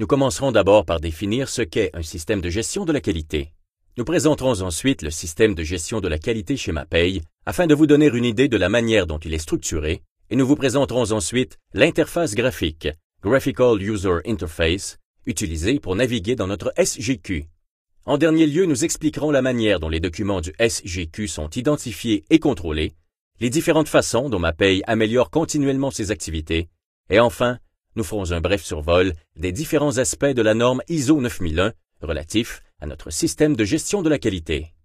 Nous commencerons d'abord par définir ce qu'est un système de gestion de la qualité. Nous présenterons ensuite le système de gestion de la qualité chez Mapei afin de vous donner une idée de la manière dont il est structuré et nous vous présenterons ensuite l'interface graphique, Graphical User Interface, utilisée pour naviguer dans notre SGQ. En dernier lieu, nous expliquerons la manière dont les documents du SGQ sont identifiés et contrôlés, les différentes façons dont Mapei améliore continuellement ses activités, et enfin, nous ferons un bref survol des différents aspects de la norme ISO 9001 relatifs à notre système de gestion de la qualité.